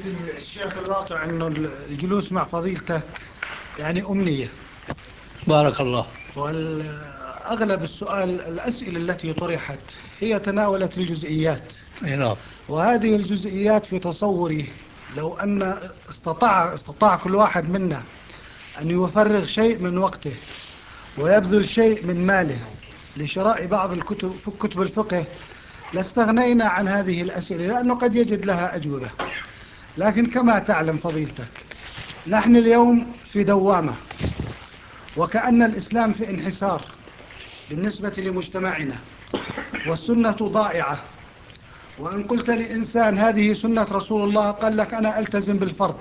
الشيخ، الواقع أنه الجلوس مع فضيلتك يعني أمنية. بارك الله. والأغلب الأسئلة التي طرحت هي تناولت الجزئيات، أي نعم. وهذه الجزئيات في تصوري لو أن استطاع كل واحد منا أن يفرغ شيء من وقته ويبذل شيء من ماله لشراء بعض الكتب في كتب الفقه لاستغنينا عن هذه الأسئلة، لأنه قد يجد لها أجوبة. لكن كما تعلم فضيلتك، نحن اليوم في دوامة، وكأن الإسلام في انحسار بالنسبة لمجتمعنا، والسنة ضائعة. وإن قلت لإنسان هذه سنة رسول الله قال لك أنا ألتزم بالفرض.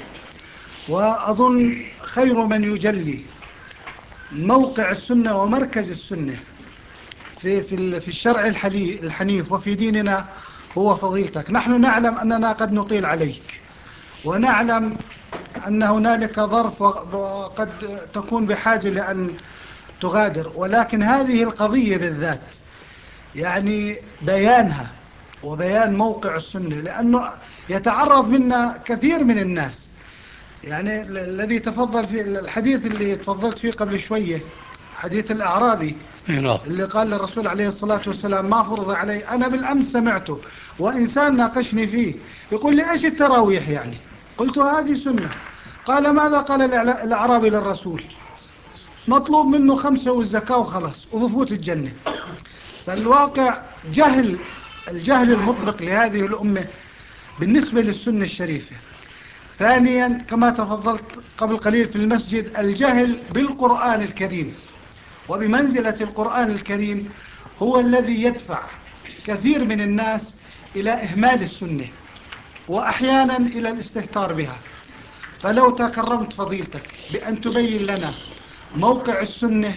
وأظن خير من يجلي موقع السنة ومركز السنة في الشرع الحنيف وفي ديننا هو فضيلتك. نحن نعلم أننا قد نطيل عليك، ونعلم أن هنالك ظرف وقد تكون بحاجة لأن تغادر، ولكن هذه القضية بالذات يعني بيانها وبيان موقع السنة، لأنه يتعرض منا كثير من الناس. يعني الذي تفضل في الحديث اللي تفضلت فيه قبل شوية، حديث الأعرابي أي نعم. اللي قال للرسول عليه الصلاة والسلام ما فرض علي، أنا بالأمس سمعته وإنسان ناقشني فيه يقول لي إيش التراويح يعني؟ قلت هذه سنة. قال ماذا قال الأعرابي للرسول؟ مطلوب منه 5 والزكاة وخلاص وبفوت الجنة. فالواقع الجهل المطبق لهذه الأمة بالنسبة للسنة الشريفة. ثانيا كما تفضلت قبل قليل في المسجد، الجهل بالقرآن الكريم، وبمنزلة القرآن الكريم هو الذي يدفع كثير من الناس إلى إهمال السنة، وأحيانا إلى الاستهتار بها. فلو تكرمت فضيلتك بأن تبين لنا موقع السنة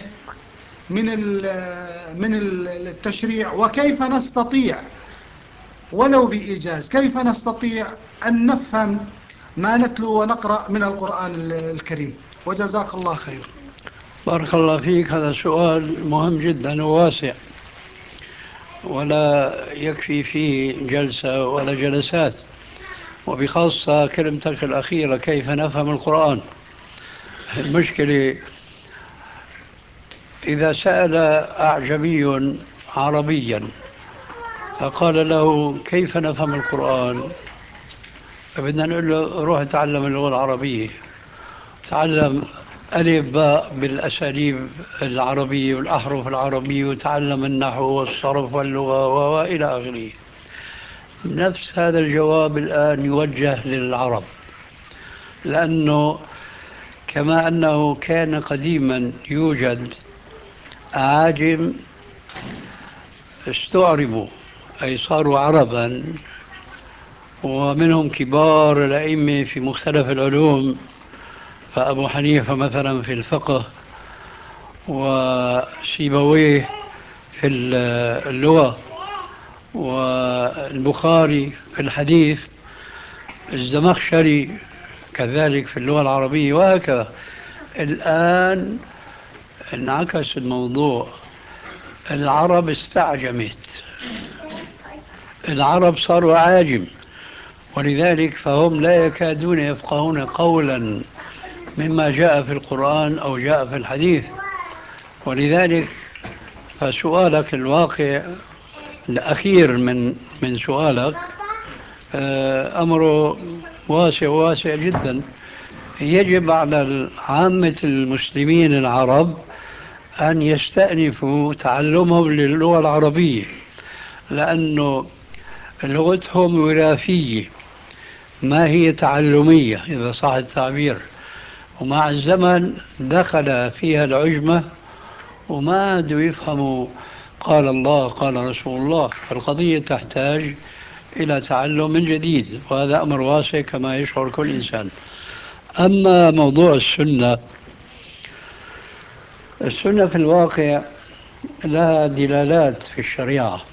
من التشريع، وكيف نستطيع ولو بإيجاز كيف نستطيع أن نفهم ما نتلو ونقرأ من القرآن الكريم. وجزاك الله خير. بارك الله فيك. هذا سؤال مهم جدا وواسع، ولا يكفي فيه جلسة ولا جلسات، وبخاصة كلمتك الأخيرة كيف نفهم القرآن. المشكلة إذا سأل أعجمي عربيا فقال له كيف نفهم القرآن، فبدنا نقول له روح تعلم اللغة العربية، تعلم ألف باء بالأساليب العربية والأحرف العربية، وتعلم النحو والصرف واللغة وإلى آخره. نفس هذا الجواب الآن يوجه للعرب، لأنه كما أنه كان قديما يوجد أعاجم استعربوا أي صاروا عربا، ومنهم كبار الأئمة في مختلف العلوم، فأبو حنيفة مثلا في الفقه، وسيبويه في اللغة، والبخاري في الحديث، الزمخشري كذلك في اللغة العربية، وهكذا. الآن انعكس الموضوع، العرب استعجمت، العرب صاروا عاجم، ولذلك فهم لا يكادون يفقهون قولا مما جاء في القرآن أو جاء في الحديث. ولذلك فسؤالك الواقع الأخير من سؤالك أمره واسع جدا. يجب على عامة المسلمين العرب أن يستأنفوا تعلمهم للغة العربية، لأنه لغتهم وراثية ما هي تعلمية إذا صح التعبير، ومع الزمن دخل فيها العجمة وما عادوا يفهموا قال الله قال رسول الله. فالقضية تحتاج إلى تعلم من جديد، وهذا أمر واسع كما يشعر كل إنسان. أما موضوع السنة في الواقع لها دلالات في الشريعة،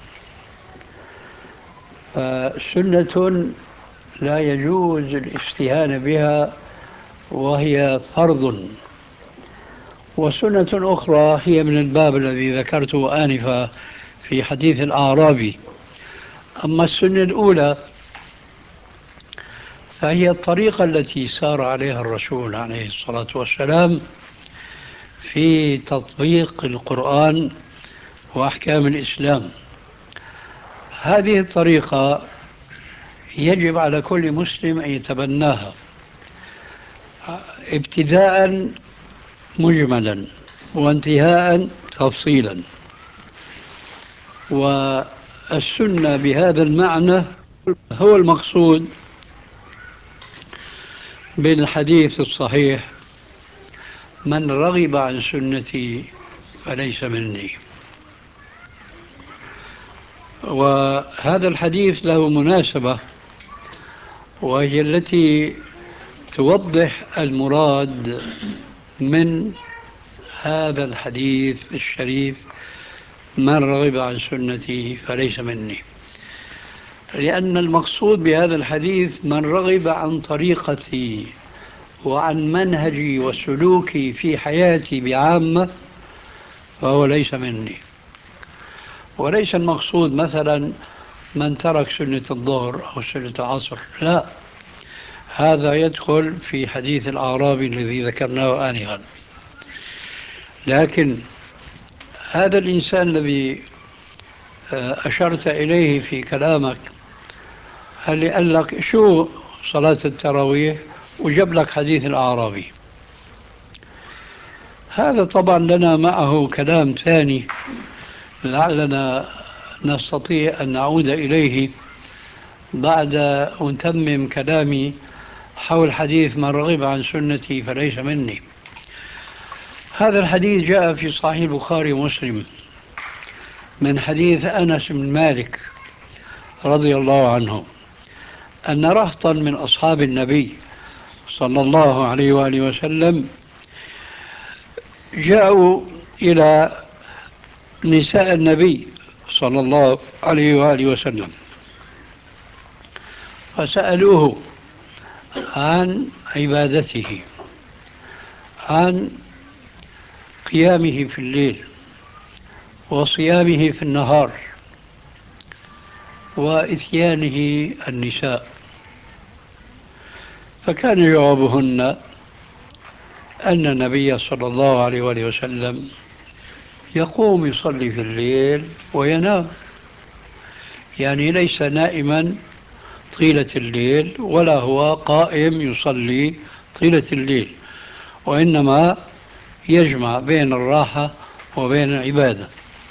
فسنة لا يجوز الاستهانة بها وهي فرض، وسنة أخرى هي من الباب الذي ذكرته آنفا في حديث الأعرابي. أما السنة الأولى فهي الطريقة التي سار عليها الرسول عليه الصلاة والسلام في تطبيق القرآن وأحكام الإسلام. هذه الطريقة يجب على كل مسلم أن يتبناها، ابتداء مجملا وانتهاء تفصيلا. والسنة بهذا المعنى هو المقصود بالحديث الصحيح: من رغب عن سنتي فليس مني. وهذا الحديث له مناسبة، وهي التي توضح المراد من هذا الحديث الشريف: من رغب عن سنتي فليس مني. لأن المقصود بهذا الحديث من رغب عن طريقتي وعن منهجي وسلوكي في حياتي بعامة فهو ليس مني. وليس المقصود مثلا من ترك سنة الظهر أو سنة العصر، لا، هذا يدخل في حديث الأعرابي الذي ذكرناه آنفا. لكن هذا الإنسان الذي أشرت إليه في كلامك، اللي قال لك شو صلاة التراويح وجاب لك حديث الأعرابي، هذا طبعا لنا معه كلام ثاني لعلنا نستطيع أن نعود إليه بعد أن أتمم كلامي حول حديث من رغب عن سنتي فليس مني. هذا الحديث جاء في صحيح البخاري ومسلم من حديث أنس بن مالك رضي الله عنه أن رهطا من أصحاب النبي صلى الله عليه وآله وسلم جاءوا إلى نساء النبي صلى الله عليه وآله وسلم فسألوه عن عبادته، عن قيامه في الليل وصيامه في النهار وإتيانه النساء. فكان جوابهن أن النبي صلى الله عليه وآله وسلم يقوم يصلي في الليل وينام، يعني ليس نائما طيلة الليل ولا هو قائم يصلي طيلة الليل، وإنما يجمع بين الراحة وبين العبادة.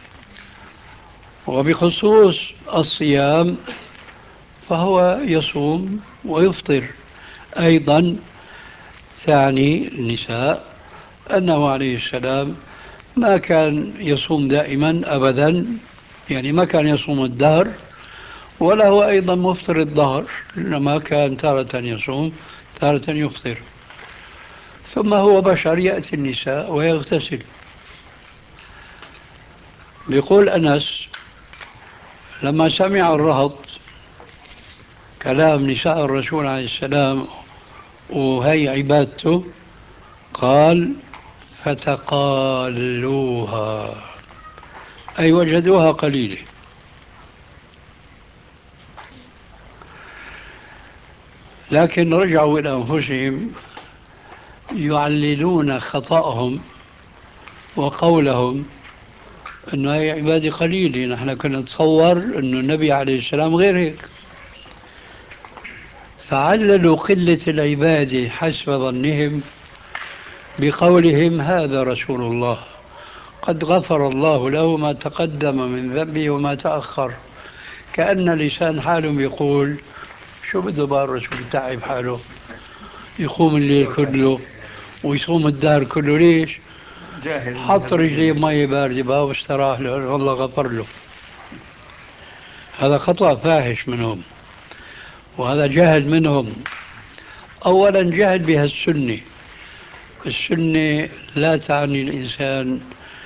وبخصوص الصيام فهو يصوم ويفطر أيضا. ثاني النساء أنه عليه السلام ما كان يصوم دائما أبدا، يعني ما كان يصوم الدهر، ولا هو أيضا مفطر الظهر، إنما كان تارة يصوم تارة يفطر. ثم هو بشر يأتي النساء ويغتسل. بيقول أنس: لما سمع الرهط كلام نساء الرسول عليه السلام وهي عبادته، قال: فتقالوها، أي وجدوها قليلة. لكن رجعوا إلى أنفسهم يعللون خطأهم وقولهم أنه هي عبادة قليلة، نحن كنا نتصور أنه النبي عليه السلام غير هيك. فعللوا قلة العبادة حسب ظنهم بقولهم: هذا رسول الله قد غفر الله له ما تقدم من ذنبه وما تأخر. كأن لسان حالهم يقول: شو بده بقى الرسول تعب حاله يقوم الليل كله ويصوم الدهر كله، ليش؟ حط رجليه مية باردة بقى واستراح له، والله غفر له. هذا خطأ فاحش منهم، وهذا جهل منهم. أولا جهل بها السنة. السنة لا تعني الإنسان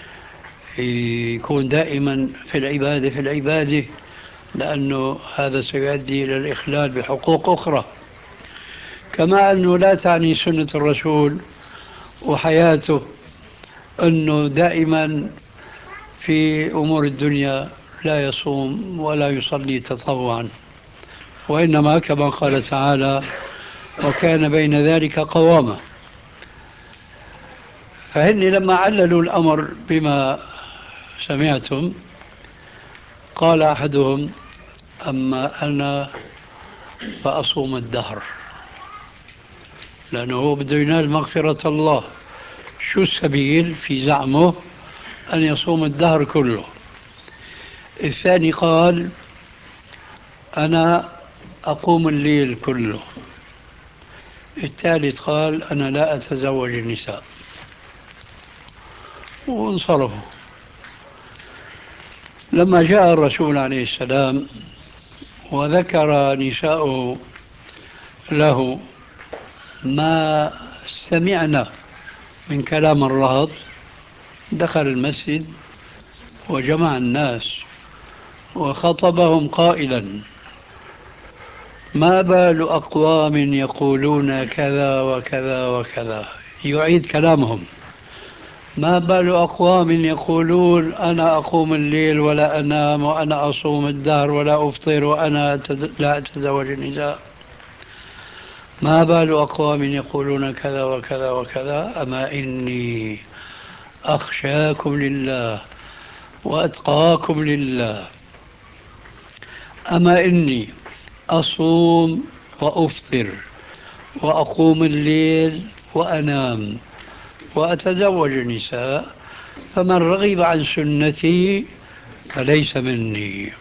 يكون دائما في العبادة في العبادة، لأنه هذا سيؤدي إلى الإخلال بحقوق أخرى. كما أنه لا تعني سنة الرسول وحياته أنه دائما في أمور الدنيا لا يصوم ولا يصلي تطوعا، وإنما كما قال تعالى: وكان بين ذلك قوامة. فهني لما عللوا الأمر بما سمعتم قال أحدهم: أما أنا فأصوم الدهر، لأنه هو بده ينال مغفرة الله. شو السبيل في زعمه؟ أن يصوم الدهر كله. الثاني قال: أنا أقوم الليل كله. الثالث قال: أنا لا أتزوج النساء. وانصرفوا. لما جاء الرسول عليه السلام وذكر نساؤه له ما سمعنا من كلام الرهط، دخل المسجد وجمع الناس وخطبهم قائلا: ما بال أقوام يقولون كذا وكذا وكذا. يعيد كلامهم: ما بال أقوام يقولون أنا أقوم الليل ولا أنام وأنا أصوم الدهر ولا أفطر وأنا لا أتزوج النساء. ما بال أقوام يقولون كذا وكذا وكذا، أما إني أخشاكم لله وأتقاكم لله. أما إني أصوم وأفطر وأقوم الليل وأنام وأتزوج النساء، فمن رغب عن سنتي فليس مني.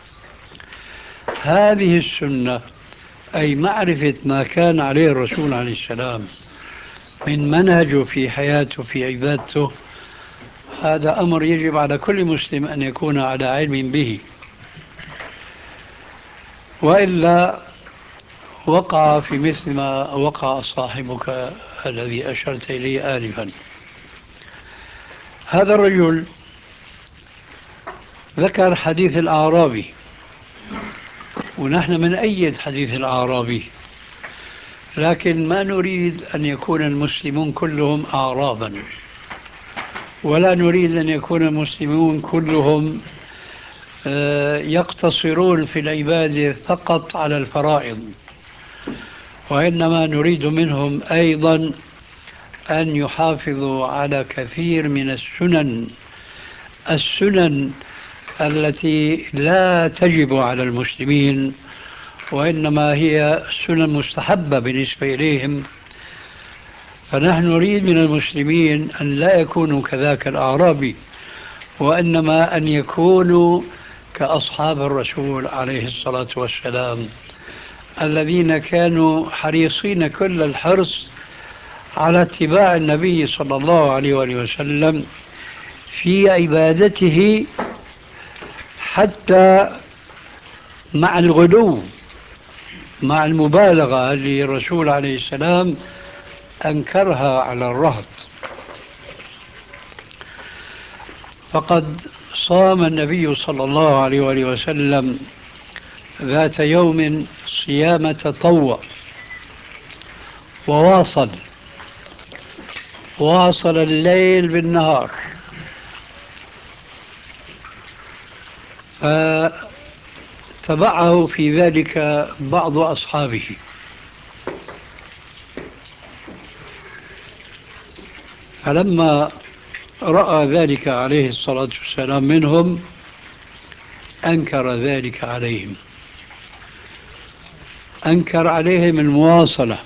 هذه السنة، أي معرفة ما كان عليه الرسول عليه السلام من منهجه في حياته في عبادته، هذا أمر يجب على كل مسلم أن يكون على علم به، وإلا وقع في مثل ما وقع صاحبك الذي أشرت إليه آنفا. هذا الرجل ذكر حديث الأعرابي، ونحن من أيد حديث الأعرابي، لكن ما نريد أن يكون المسلمون كلهم أعرابا، ولا نريد أن يكون المسلمون كلهم يقتصرون في العبادة فقط على الفرائض، وإنما نريد منهم أيضا أن يحافظوا على كثير من السنن التي لا تجب على المسلمين، وإنما هي سنن مستحبة بالنسبة إليهم. فنحن نريد من المسلمين أن لا يكونوا كذاك الأعرابي، وإنما أن يكونوا كأصحاب الرسول عليه الصلاة والسلام، الذين كانوا حريصين كل الحرص على اتباع النبي صلى الله عليه وآله وسلم في عبادته، حتى مع الغلو، مع المبالغة اللي الرسول عليه السلام أنكرها على الرهط. فقد صام النبي صلى الله عليه وآله وسلم ذات يوم صيام تطوع، واصل الليل بالنهار، فتبعه في ذلك بعض أصحابه، فلما رأى ذلك عليه الصلاة والسلام منهم أنكر ذلك عليهم، أنكر عليهم المواصلة،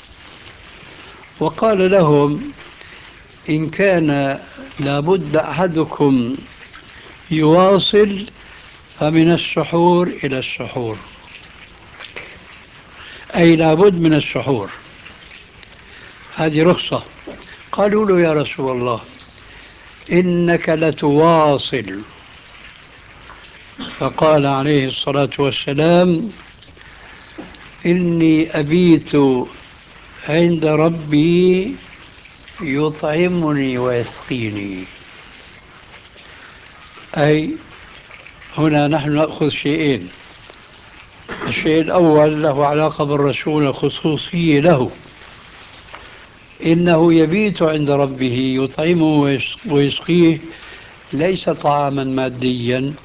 وقال لهم: إن كان لابد أحدكم يواصل فمن السحور إلى السحور، أي لابد من السحور، هذه رخصة. قالوا له: يا رسول الله، إنك لتواصل. فقال عليه الصلاة والسلام: إني أبيت عند ربي يطعمني ويسقيني. أي هنا نحن نأخذ شيئين: الشيء الأول له علاقة بالرسول، الخصوصية له، إنه يبيت عند ربه يطعمه ويسقيه، ليس طعاما ماديا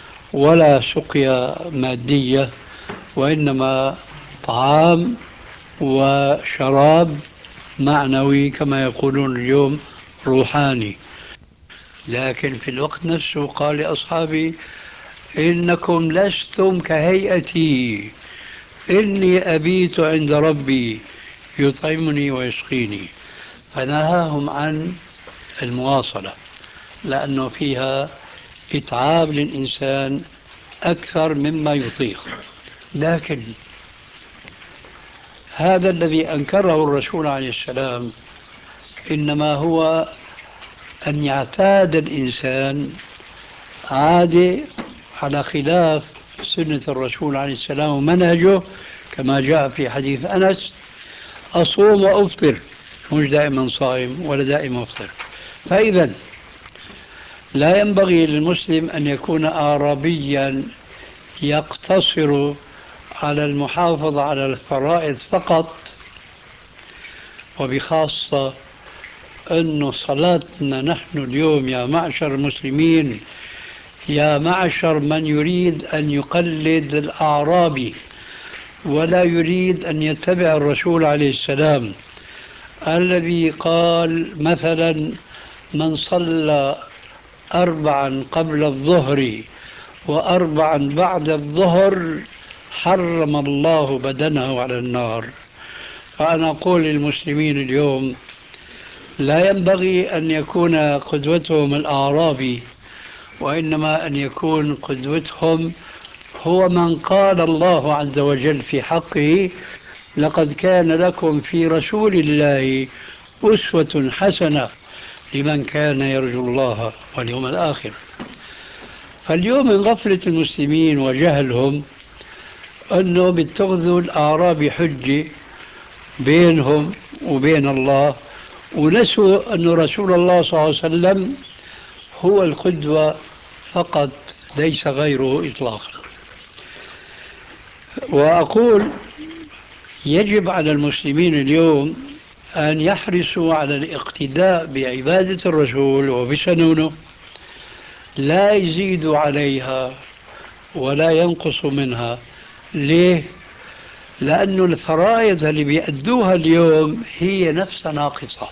ولا سقيا مادية، وإنما طعام وشراب معنوي كما يقولون اليوم روحاني. لكن في الوقت نفسه قال لأصحابه: إنكم لستم كهيئتي، إني أبيت عند ربي يطعمني ويسقيني. فنهاهم عن المواصلة لأنه فيها إتعاب للإنسان أكثر مما يطيق. لكن هذا الذي أنكره الرسول عليه السلام إنما هو أن يعتاد الإنسان عادة على خلاف سنة الرسول عليه السلام ومنهجه، كما جاء في حديث أنس: أصوم وأفطر، مش دائما صائم ولا دائما أفطر. فإذا لا ينبغي للمسلم أن يكون أعرابيا يقتصر على المحافظة على الفرائض فقط، وبخاصة أن صلاتنا نحن اليوم يا معشر المسلمين، يا معشر من يريد أن يقلد الأعرابي ولا يريد أن يتبع الرسول عليه السلام الذي قال مثلا: من صلى 4 قبل الظهر و4 بعد الظهر حرم الله بدنه على النار. فأنا أقول للمسلمين اليوم: لا ينبغي أن يكون قدوتهم الأعرابي، وإنما أن يكون قدوتهم هو من قال الله عز وجل في حقه: لقد كان لكم في رسول الله أسوة حسنة لمن كان يرجو الله واليوم الآخر. فاليوم من غفلة المسلمين وجهلهم أنه بيتخذوا الأعراب حجة بينهم وبين الله، ونسوا أن رسول الله صلى الله عليه وسلم هو القدوة فقط، ليس غيره إطلاقا. وأقول: يجب على المسلمين اليوم أن يحرصوا على الاقتداء بعبادة الرسول وبسنونه، لا يزيدوا عليها ولا ينقصوا منها. ليه؟ لأن الفرائض اللي بيأدوها اليوم هي نفسها ناقصة.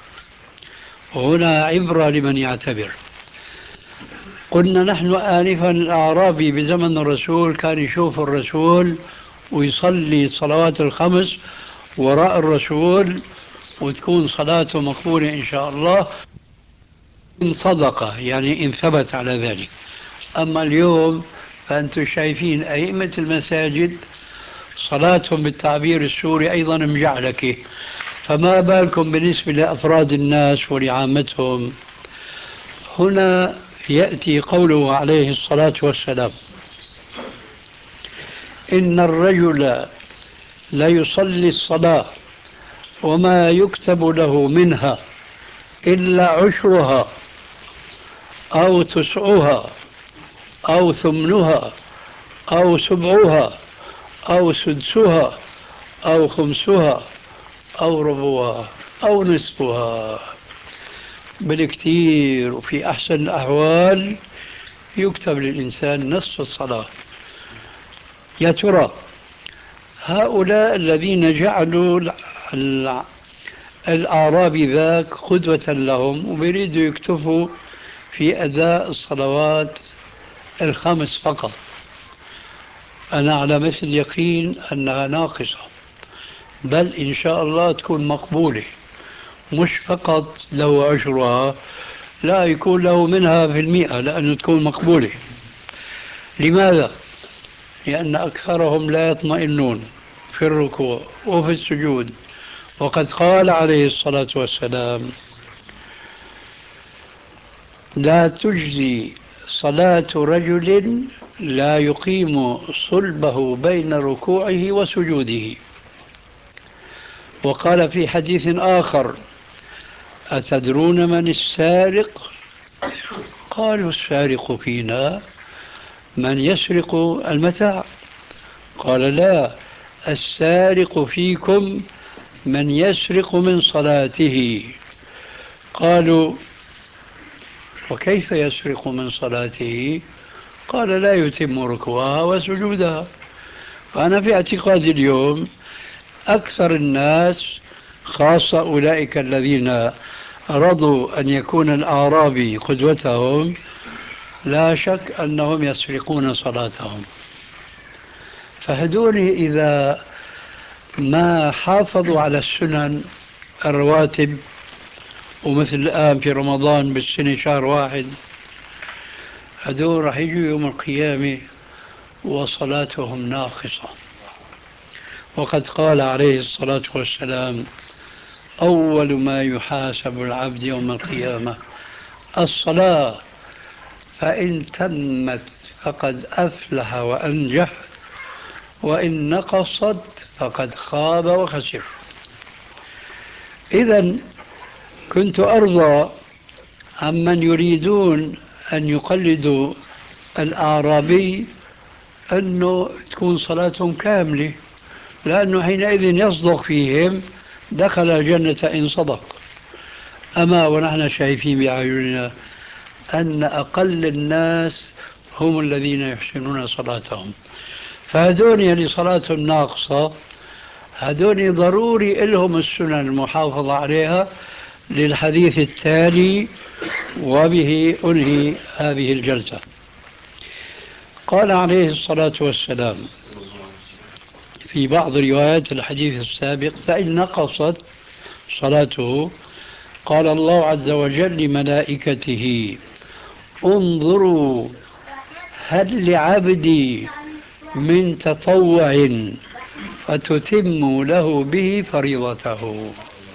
وهنا عبرة لمن يعتبر. قلنا نحن آنفا الأعرابي بزمن الرسول كان يشوف الرسول ويصلي الصلوات الخمس وراء الرسول وتكون صلاته مقبولة إن شاء الله إن صدق، يعني إن ثبت على ذلك. أما اليوم فأنتم شايفين أئمة المساجد صلاتهم بالتعبير السوري أيضا مجعلكة، فما بالكم بالنسبة لأفراد الناس ولعامتهم. هنا يأتي قوله عليه الصلاة والسلام: إن الرجل ليصلي الصلاة وما يكتب له منها إلا عشرها أو تسعها أو ثمنها أو سبعها أو سدسها أو خمسها أو ربعها أو نصفها. بالكثير وفي أحسن الأحوال يكتب للإنسان نصف الصلاة. يا ترى هؤلاء الذين جعلوا الأعرابي ذاك قدوة لهم وبيريدوا يكتفوا في أداء الصلوات الخمس فقط، أنا على مثل يقين أنها ناقصة، بل إن شاء الله تكون مقبولة، مش فقط له عشرها، لا يكون له منها في 100 لأنه تكون مقبولة. لماذا؟ لأن أكثرهم لا يطمئنون في الركوع وفي السجود. وقد قال عليه الصلاة والسلام: لا تجزي صلاة رجل لا يقيم صلبه بين ركوعه وسجوده. وقال في حديث آخر: أتدرون من السارق؟ قالوا: السارق فينا من يسرق المتاع. قال: لا، السارق فيكم من يسرق من صلاته. قالوا: وكيف يسرق من صلاته؟ قال: لا يتم ركوعها وسجودها. فأنا في اعتقادي اليوم أكثر الناس، خاصة أولئك الذين رضوا أن يكون الأعرابي قدوتهم، لا شك أنهم يسرقون صلاتهم. فهدول إذا ما حافظوا على السنن الرواتب، ومثل الآن في رمضان بالسنة شهر واحد، هدول رح يجوا يوم القيامة وصلاتهم ناقصة. وقد قال عليه الصلاة والسلام: أول ما يحاسب العبد يوم القيامة الصلاة، فإن تمت فقد أفلح وأنجح، وإن نقصت فقد خاب وخسر. إذا كنت أرضى عمن يريدون أن يقلدوا الأعرابي أنه تكون صلاتهم كاملة، لأنه حينئذ يصدق فيهم دخل الجنة إن صدق. أما ونحن شايفين بأعيننا أن أقل الناس هم الذين يحسنون صلاتهم. فهذول اللي صلاتهم ناقصة، هذول ضروري لهم السنن المحافظة عليها، للحديث التالي وبه أنهي هذه الجلسة. قال عليه الصلاة والسلام في بعض روايات الحديث السابق: فإن نقصت صلاته قال الله عز وجل لملائكته: انظروا هل لعبدي من تطوع فتتم له به فريضته.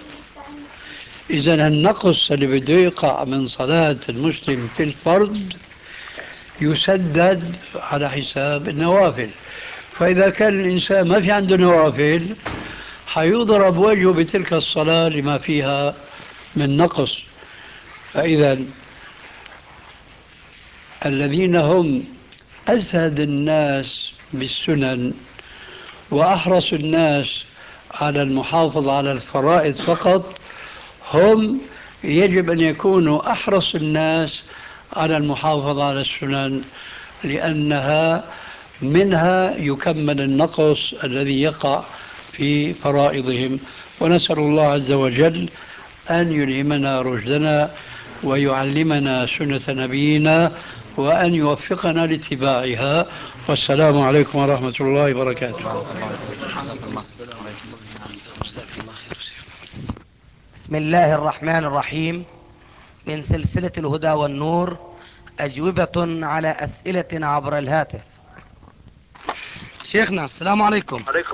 إذن النقص اللي بده يقع من صلاة المسلم في الفرض يسدد على حساب النوافل. فإذا كان الإنسان ما في عنده نوافل، حيضرب وجهه بتلك الصلاة لما فيها من نقص. فإذا الذين هم أزهد الناس بالسنن وأحرص الناس على المحافظة على الفرائض فقط، هم يجب أن يكونوا أحرص الناس على المحافظة على السنن، لأنها منها يكمل النقص الذي يقع في فرائضهم. ونسأل الله عز وجل أن يلهمنا رشدنا ويعلمنا سنة نبينا وأن يوفقنا لاتباعها. والسلام عليكم ورحمة الله وبركاته. بسم الله الرحمن الرحيم. من سلسلة الهدى والنور، أجوبة على أسئلة عبر الهاتف. شيخنا السلام عليكم.